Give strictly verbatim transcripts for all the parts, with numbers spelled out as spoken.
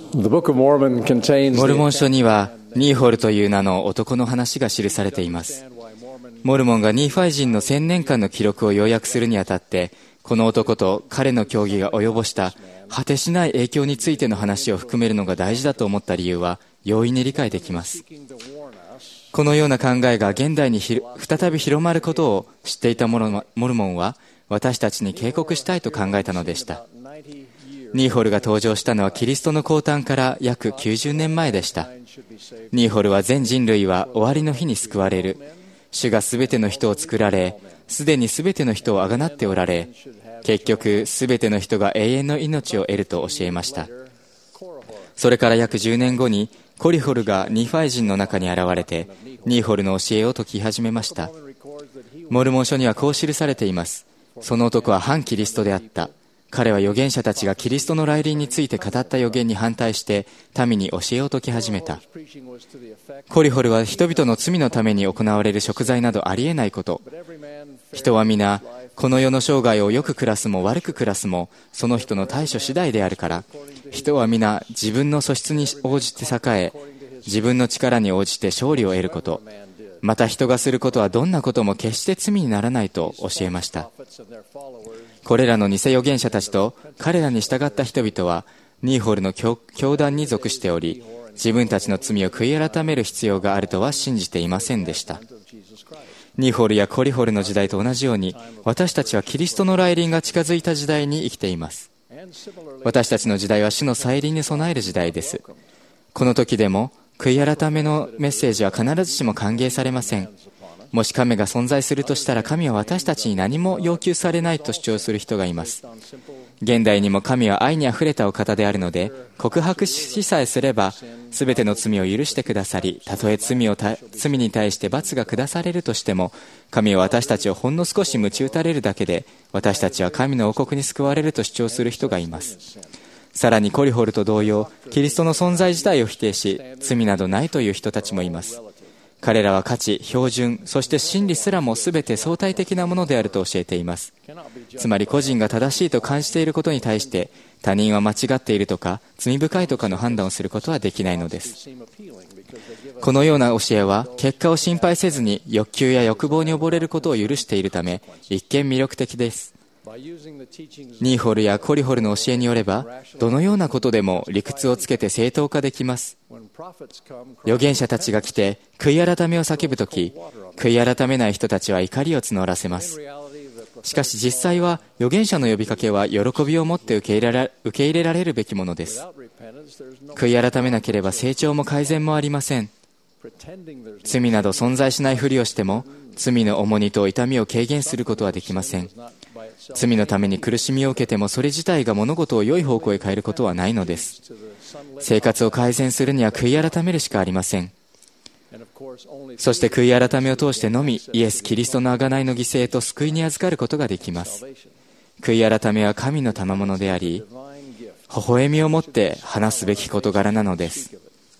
The Book of Mormon contains モルモン書にはニーホルという名の男の話が記されています。モルモンがニーファイ人のせんねんかんの記録を要約するにあたって、この男と彼の教義が及ぼした果てしない影響についての話を含めるのが大事だと思った理由は容易に理解できます。このような考えが現代にひ再び広まることを知っていたモルモンは、私たちに警告したいと考えたのでした。ニーホルが登場したのはキリストの降誕から約きゅうじゅうねんまえでした。ニーホルは全人類は終わりの日に救われる。主がすべての人を作られ、すでにすべての人をあがなっておられ、結局すべての人が永遠の命を得ると教えました。それから約じゅうねんごにコリホルがニーファイ人の中に現れて、ニーホルの教えを説き始めました。モルモン書にはこう記されています。その男は反キリストであった。彼は預言者たちがキリストの来臨について語った預言に反対して民に教えを説き始めた。コリホルは人々の罪のために行われる贖罪などありえないこと。人は皆この世の生涯をよく暮らすも悪く暮らすもその人の対処次第であるから、人は皆自分の素質に応じて栄え、自分の力に応じて勝利を得ること。また人がすることはどんなことも決して罪にならないと教えました。これらの偽預言者たちと彼らに従った人々はニーホルの教団に属しており、自分たちの罪を悔い改める必要があるとは信じていませんでした。ニーホルやコリホルの時代と同じように、私たちはキリストの来臨が近づいた時代に生きています。私たちの時代は主の再臨に備える時代です。この時でも悔い改めのメッセージは必ずしも歓迎されません。もし神が存在するとしたら、神は私たちに何も要求されないと主張する人がいます。現代にも神は愛にあふれたお方であるので、告白しさえすればすべての罪を許してくださり、たとえ罪をた罪に対して罰が下されるとしても、神は私たちをほんの少し鞭打たれるだけで、私たちは神の王国に救われると主張する人がいます。さらにコリホルと同様、キリストの存在自体を否定し、罪などないという人たちもいます。彼らは価値、標準、そして真理すらも全て相対的なものであると教えています。つまり個人が正しいと感じていることに対して、他人は間違っているとか罪深いとかの判断をすることはできないのです。このような教えは結果を心配せずに欲求や欲望に溺れることを許しているため、一見魅力的です。ニーホルやコリホルの教えによれば、どのようなことでも理屈をつけて正当化できます。預言者たちが来て悔い改めを叫ぶとき、悔い改めない人たちは怒りを募らせます。しかし実際は預言者の呼びかけは喜びを持って受け入れられ、受け入れられるべきものです。悔い改めなければ成長も改善もありません。罪など存在しないふりをしても、罪の重荷と痛みを軽減することはできません。罪のために苦しみを受けても、それ自体が物事を良い方向へ変えることはないのです。生活を改善するには悔い改めるしかありません。そして悔い改めを通してのみ、イエス・キリストの贖いの犠牲と救いに預かることができます。悔い改めは神の賜物であり、微笑みを持って話すべき事柄なのです。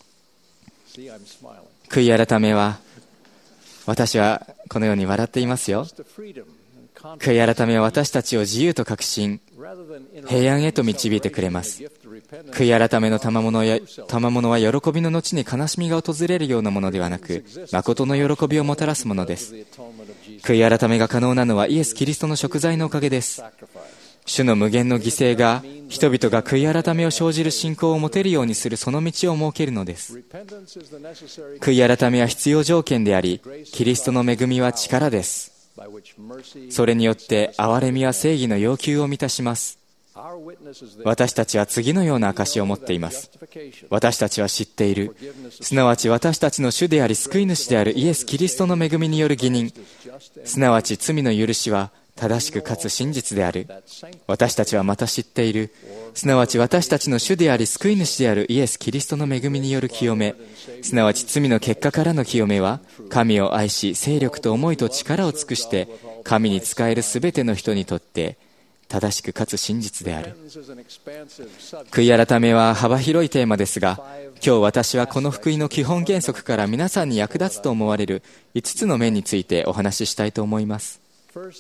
悔い改めは、私はこのように笑っていますよ。悔い改めは私たちを自由と確信、平安へと導いてくれます。悔い改めの賜物や賜物は喜びの後に悲しみが訪れるようなものではなく、誠の喜びをもたらすものです。悔い改めが可能なのはイエス・キリストの贖罪のおかげです。主の無限の犠牲が人々が悔い改めを生じる信仰を持てるようにするその道を設けるのです。悔い改めは必要条件であり、キリストの恵みは力です。それによって憐れみは正義の要求を満たします。私たちは次のような証を持っています。私たちは知っている。すなわち私たちの主であり救い主であるイエス・キリストの恵みによる義人、すなわち罪の許しは正しくかつ真実である。私たちはまた知っている。すなわち私たちの主であり救い主であるイエス・キリストの恵みによる清め、すなわち罪の結果からの清めは、神を愛し勢力と思いと力を尽くして神に仕えるすべての人にとって正しくかつ真実である。悔い改めは幅広いテーマですが、今日私はこの福音の基本原則から皆さんに役立つと思われるいつつの面についてお話ししたいと思います。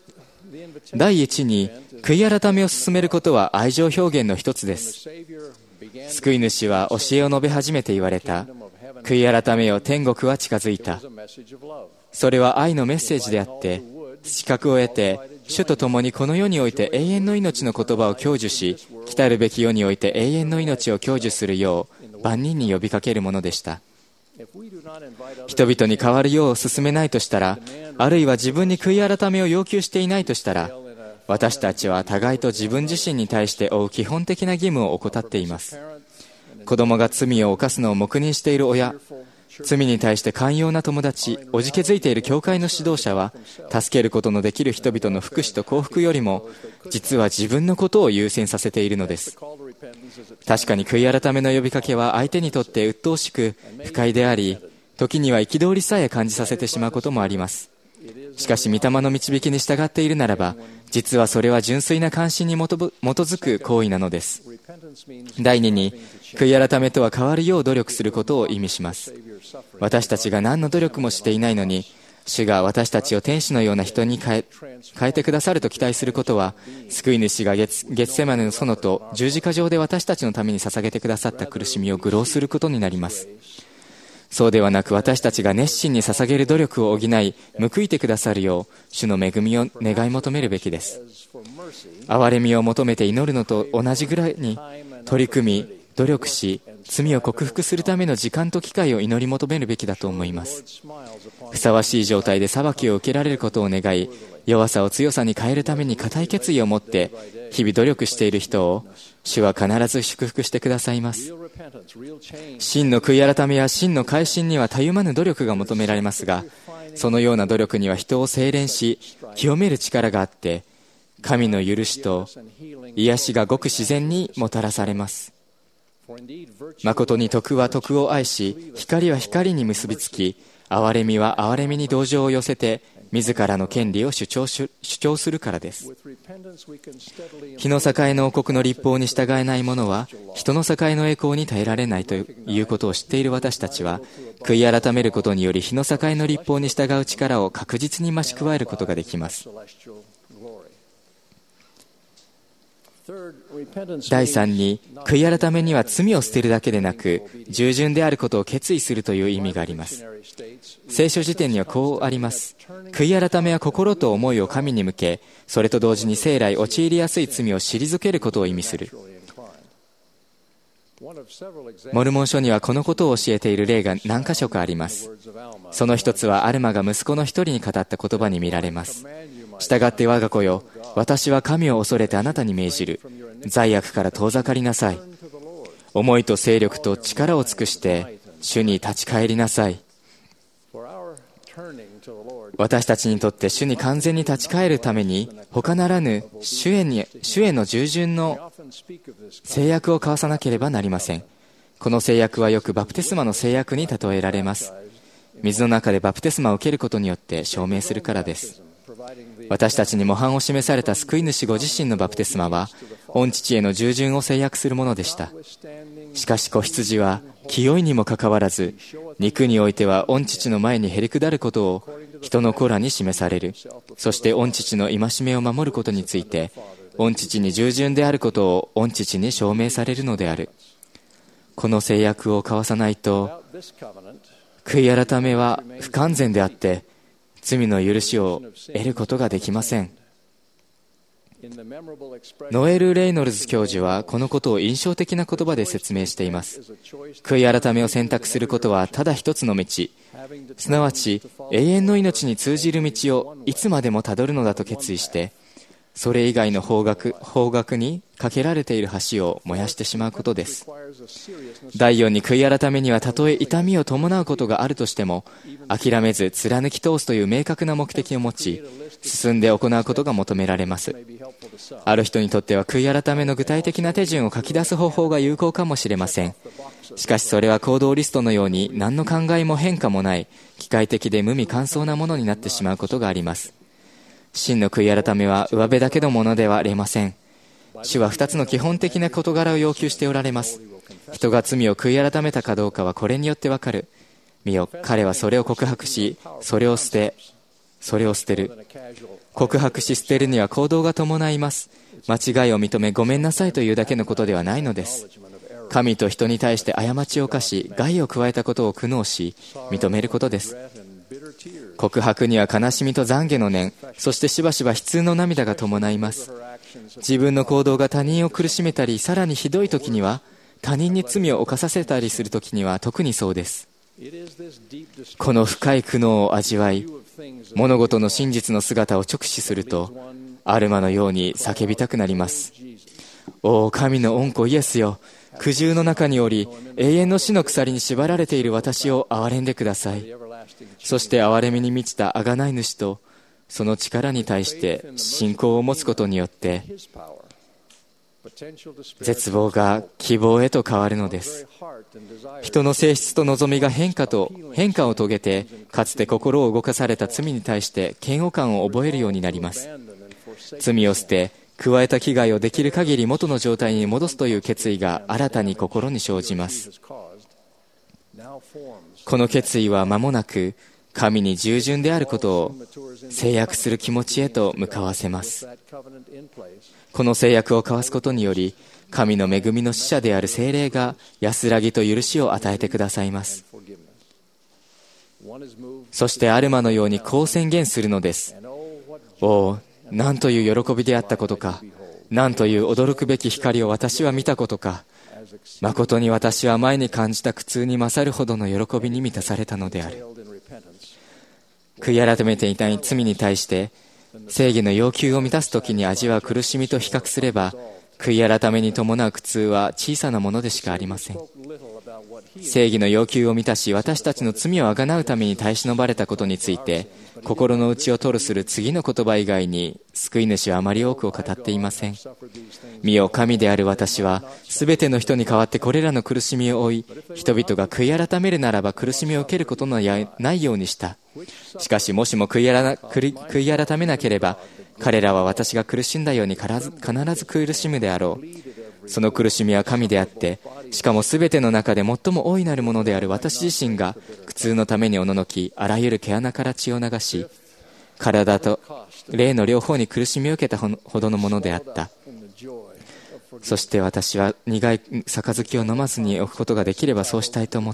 第一に、悔い改めを進めることは愛情表現の一つです。救い主は教えを述べ始めて言われた。悔い改めよ、天国は近づいた。それは愛のメッセージであって、資格を得て、主と共にこの世において永遠の命の言葉を享受し、来たるべき世において永遠の命を享受するよう万人に呼びかけるものでした。人々に変わるよう進めないとしたら、あるいは自分に悔い改めを要求していないとしたら、私たちは互いと自分自身に対して負う基本的な義務を怠っています。子供が罪を犯すのを黙認している親、罪に対して寛容な友達、おじけづいている教会の指導者は、助けることのできる人々の福祉と幸福よりも、実は自分のことを優先させているのです。確かに悔い改めの呼びかけは相手にとって鬱陶しく不快であり、時には憤りさえ感じさせてしまうこともあります。しかし御霊の導きに従っているならば、実はそれは純粋な関心に基づく行為なのです。第二に、悔い改めとは変わるよう努力することを意味します。私たちが何の努力もしていないのに、主が私たちを天使のような人に変え、変えてくださると期待することは、救い主がゲッセマネの園と十字架上で私たちのために捧げてくださった苦しみを愚弄することになります。そうではなく、私たちが熱心に捧げる努力を補い、報いてくださるよう、主の恵みを願い求めるべきです。憐れみを求めて祈るのと同じぐらいに、取り組み、努力し、罪を克服するための時間と機会を祈り求めるべきだと思います。ふさわしい状態で裁きを受けられることを願い、弱さを強さに変えるために固い決意を持って日々努力している人を、主は必ず祝福してくださいます。真の悔い改めや真の改心にはたゆまぬ努力が求められますが、そのような努力には人を精錬し清める力があって、神の許しと癒しがごく自然にもたらされます。誠に徳は徳を愛し、光は光に結びつき、憐れみは憐れみに同情を寄せて、自らの権利を主張し、主張するからです。日の栄の王国の律法に従えない者は、人の栄の栄光に耐えられないということを知っている私たちは、悔い改めることにより日の栄の律法に従う力を確実に増し加えることができます。第三に、悔い改めには罪を捨てるだけでなく、従順であることを決意するという意味があります。聖書辞典にはこうあります。悔い改めは心と思いを神に向け、それと同時に生来陥りやすい罪を退けることを意味する。モルモン書にはこのことを教えている例が何箇所かあります。その一つはアルマが息子の一人に語った言葉に見られます。従って我が子よ、私は神を恐れてあなたに命じる。罪悪から遠ざかりなさい。思いと精力と力を尽くして主に立ち返りなさい。私たちにとって主に完全に立ち返るために、他ならぬ主へに、主への従順の制約を交わさなければなりません。この制約はよくバプテスマの制約に例えられます。水の中でバプテスマを受けることによって証明するからです。私たちに模範を示された救い主ご自身のバプテスマは、御父への従順を制約するものでした。しかし子羊は清いにもかかわらず、肉においては御父の前にへりくだることを人の子らに示される。そして御父の戒めを守ることについて、御父に従順であることを御父に証明されるのである。この制約を交わさないと、悔い改めは不完全であって、罪の許しを得ることができません。ノエル・レイノルズ教授はこのことを印象的な言葉で説明しています。悔い改めを選択することはただ一つの道、すなわち永遠の命に通じる道をいつまでもたどるのだと決意して、それ以外の方角、方角にかけられている橋を燃やしてしまうことです。第四に、悔い改めにはたとえ痛みを伴うことがあるとしても、諦めず貫き通すという明確な目的を持ち、進んで行うことが求められます。ある人にとっては悔い改めの具体的な手順を書き出す方法が有効かもしれません。しかしそれは行動リストのように何の考えも変化もない機械的で無味乾燥なものになってしまうことがあります。真の悔い改めは上辺だけのものではありません。主は二つの基本的な事柄を要求しておられます。人が罪を悔い改めたかどうかはこれによってわかる。見よ、彼はそれを告白し、それを捨て、 それを捨てる。告白し捨てるには行動が伴います。間違いを認めごめんなさいというだけのことではないのです。神と人に対して過ちを犯し害を加えたことを苦悩し認めることです。告白には悲しみと懺悔の念、そしてしばしば悲痛の涙が伴います。自分の行動が他人を苦しめたり、さらにひどい時には他人に罪を犯させたりする時には特にそうです。この深い苦悩を味わい、物事の真実の姿を直視すると、アルマのように叫びたくなります。おお、神の御子イエスよ、苦渋の中におり永遠の死の鎖に縛られている私を憐れんでください。そして憐れみに満ちた贖い主とその力に対して信仰を持つことによって絶望が希望へと変わるのです。人の性質と望みが変化と変化を遂げて、かつて心を動かされた罪に対して嫌悪感を覚えるようになります。罪を捨て加えた危害をできる限り元の状態に戻すという決意が新たに心に生じます。この決意は間もなく神に従順であることを制約する気持ちへと向かわせます。この制約を交わすことにより、神の恵みの使者である聖霊が安らぎと許しを与えてくださいます。そしてアルマのようにこう宣言するのです。おお、なんという喜びであったことか。なんという驚くべき光を私は見たことか。誠に私は前に感じた苦痛に勝るほどの喜びに満たされたのである。悔い改めていない罪に対して正義の要求を満たすときに味わう苦しみと比較すれば、悔い改めに伴う苦痛は小さなものでしかありません。正義の要求を満たし、私たちの罪をあがなうために耐え忍ばれたことについて、心の内を吐露する次の言葉以外に救い主はあまり多くを語っていません。見よ、神である私はすべての人に代わってこれらの苦しみを負い、人々が悔い改めるならば苦しみを受けることのないようにした。しかしもしも悔い悔い改めなければ、彼らは私が苦しんだように必ず必ず苦しむであろう。その苦しみは神であって、しかもすべての中で最も大いなるものである私自身が苦痛のためにおののき、あらゆる毛穴から血を流し、体と霊の両方に苦しみを受けたほどのものであった。そして私は苦い杯を飲まずに置くことができればそうしたいと思った。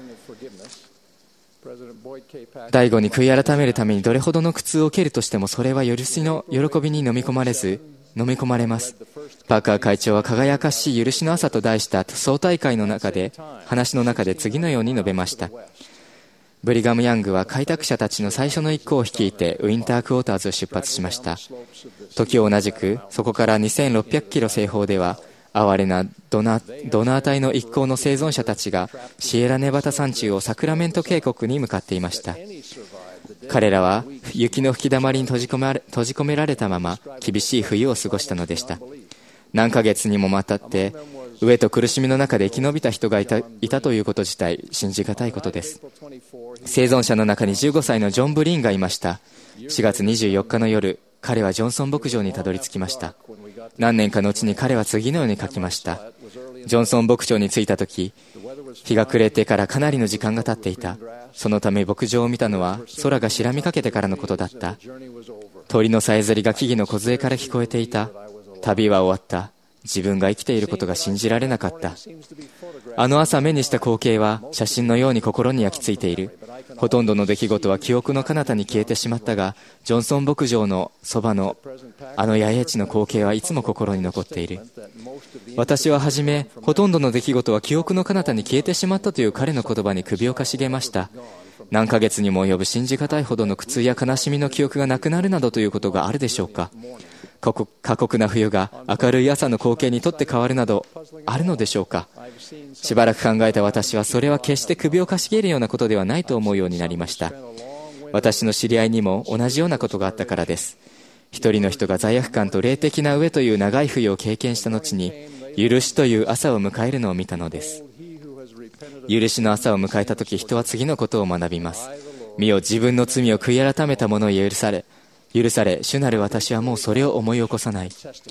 第五に悔い改めるためにどれほどの苦痛を受けるとしても、それは許しの喜びに飲み込まれず飲み込まれます。パーカー会長は輝かしい許しの朝と題した総大会の中で話の中で次のように述べました。ブリガム・ヤングは開拓者たちの最初の一行を率いてウィンタークォーターズを出発しました。時を同じくそこからにせんろっぴゃくキロ西方では、哀れなドナ、ドナー隊の一行の生存者たちがシエラネバタ山中をサクラメント渓谷に向かっていました。彼らは雪の吹きだまりに閉じ込められ、閉じ込められたまま厳しい冬を過ごしたのでした。何ヶ月にもわたって飢えと苦しみの中で生き延びた人がいた、いたということ自体信じがたいことです。生存者の中にじゅうごさいのジョン・ブリーンがいました。しがつにじゅうよっかの夜、彼はジョンソン牧場にたどり着きました。何年かのうちに彼は次のように書きました。ジョンソン牧場に着いた時、日が暮れてからかなりの時間が経っていた。そのため牧場を見たのは空が白みかけてからのことだった。鳥のさえずりが木々の梢から聞こえていた。旅は終わった。自分が生きていることが信じられなかった。あの朝目にした光景は写真のように心に焼き付いている。ほとんどの出来事は記憶の彼方に消えてしまったが、ジョンソン牧場のそばのあの野営地の光景はいつも心に残っている。私ははじめ、ほとんどの出来事は記憶の彼方に消えてしまったという彼の言葉に首をかしげました。何ヶ月にも及ぶ信じがたいほどの苦痛や悲しみの記憶がなくなるなどということがあるでしょうか。過酷な冬が明るい朝の光景にとって変わるなどあるのでしょうか。しばらく考えた私は、それは決して首をかしげるようなことではないと思うようになりました。私の知り合いにも同じようなことがあったからです。一人の人が罪悪感と霊的な飢えという長い冬を経験した後に、許しという朝を迎えるのを見たのです。許しの朝を迎えたとき、人は次のことを学びます。見よ、自分の罪を悔い改めた者を許され許され主なる私はもうそれを思い起こさない。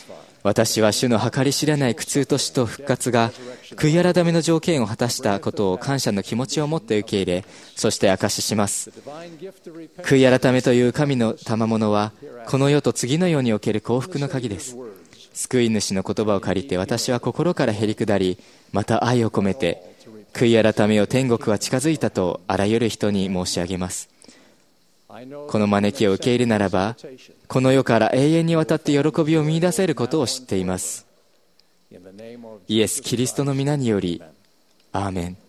私は主の計り知れない苦痛と死と復活が悔い改めの条件を果たしたことを感謝の気持ちを持って受け入れ、そして証しします。悔い改めという神の賜物はこの世と次の世における幸福の鍵です。救い主の言葉を借りて私は心からへり下り、また愛を込めて悔い改めよ天国は近づいたとあらゆる人に申し上げます。この招きを受け入れならば、この世から永遠にわたって喜びを見出せることを知っています。イエス・キリストの皆により、アーメン。